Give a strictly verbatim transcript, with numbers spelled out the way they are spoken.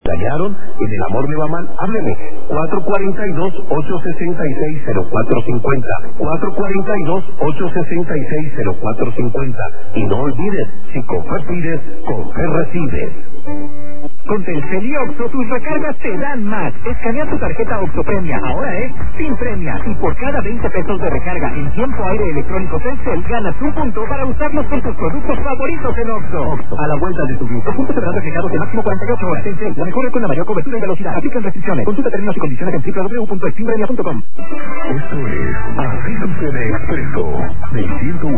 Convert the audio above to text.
¿Dañaron? ¿En el amor me va mal? Hábleme. cuatro cuatro dos, ocho seis seis, cero cuatro cinco cero. cuatro cuatro dos, ocho seis seis, cero cuatro cinco cero. Y no olvides, si con fe pides, con fe recibes. Con Telcel y Oxxo, tus recargas te dan más. Escanea tu tarjeta Oxxo Premia, ahora es sin premia. Y por cada veinte pesos de recarga en tiempo aire electrónico Telcel, ganas un punto para usarlos con tus productos favoritos en Oxxo. Oxxo, a la vuelta de tu vida. Los puntos serán reflejados en máximo cuarenta y ocho horas. Telcel, la mejor red con la mayor cobertura y velocidad. Aplican restricciones. Consulta términos y condiciones en w w w punto eximpremia punto com. Esto es Así Sucede Expreso. Me siento